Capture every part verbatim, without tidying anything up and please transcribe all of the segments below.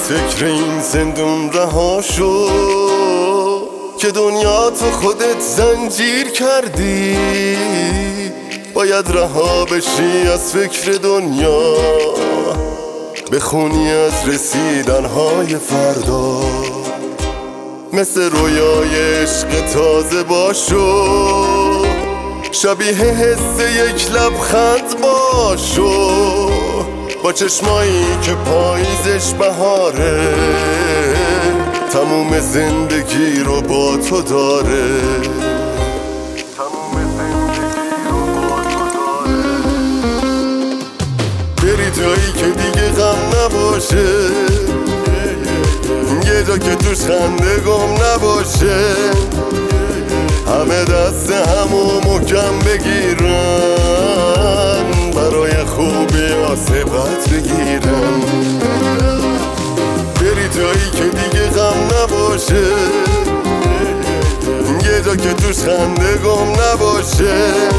فکر این زندون رها شو که دنیا تو خودت زنجیر کردی. باید رها بشی از فکر دنیا، بخونی از رسیدنهای فردا. مثل رویای عشق تازه باشو، شبیه حس یک لبخند باشو، با چشمایی که پاییزش بهاره، تموم زندگی رو با تو داره. تموم زندگی رو با تو داره. بری جایی که دیگه غم نباشه، یه جا که توش خنده گم نباشه، همه دست همو محکم بگیرن، برای خوبی عاصبت بگیرن. بری جایی که دیگه غم نباشه، یه جا که توش خنده گم نباشه،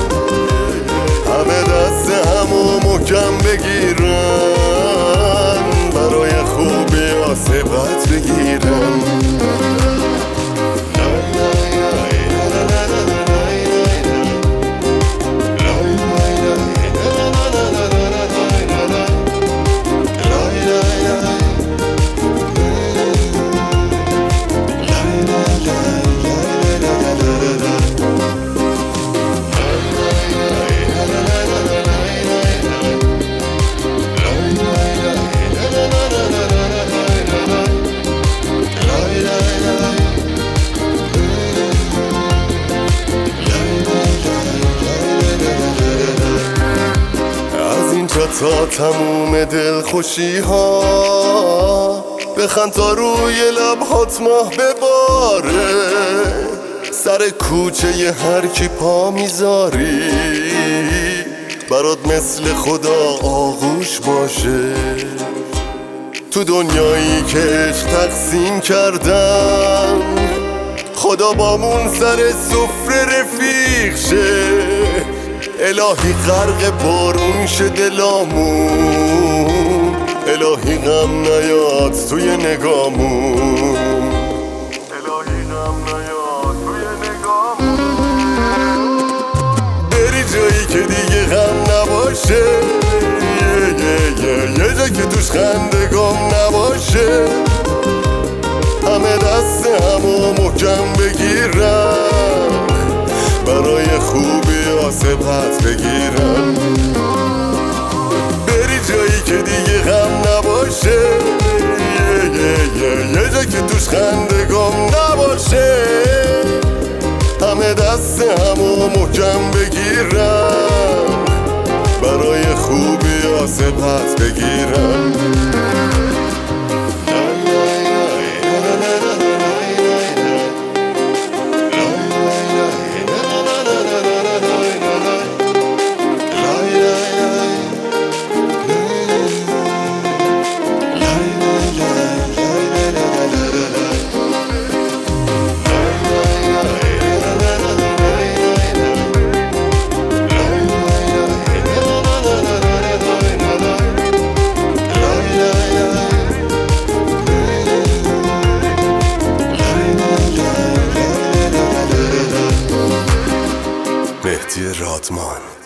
همه دست همو محکم بگیرن، برای خوبی عاصبت بگیرن. تا تموم دل خوشی ها، بخند تا روی لبهات ماه بباره. سر کوچه ی هر کی پا میذاری، برات مثل خدا آغوش باشه. تو دنیایی که عشق تقسیم کردن، خدا بامون سر سفره رفیق شه. الهی غرق بارون شه دلامون، الهی غم نیاد توی نگامون، الهی غم نیاد توی نگامون. بری جایی که دیگه غم نباشه، یه یه یه یه جا که توش خنده گم نباشه، همه دست همو محکم بگیرن، برای خوبی عاصبت بگیرن. بری جایی که دیگه غم نباشه، یه یه یه یه جا که توش خنده گم نباشه، همه دست همو محکم بگیرن، برای خوبی عاصبت بگیرن. مهدی رادمان.